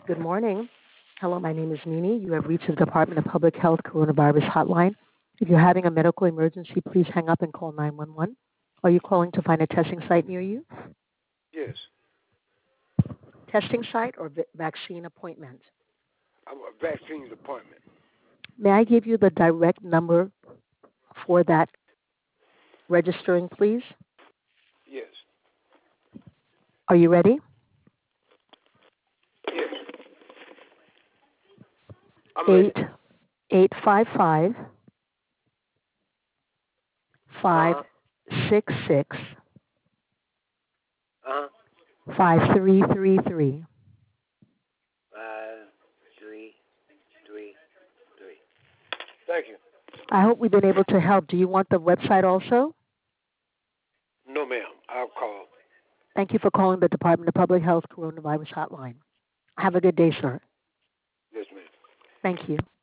Good morning. Hello, my name is Nini. You have reached the Department of Public Health Coronavirus Hotline. If you're having a medical emergency, please hang up and call 911. Are you calling to find a testing site near you? Yes. Testing site or vaccine appointment? I'm a vaccine appointment. May I give you the direct number for that registering, please? Yes. Are you ready? Yes. I'm ready. 8855 Uh-huh. 566 Uh-huh. 5333. 5333. Thank you. I hope we've been able to help. Do you want the website also? No, ma'am. I'll call. Thank you for calling the Department of Public Health Coronavirus Hotline. Have a good day, sir. Yes, ma'am. Thank you.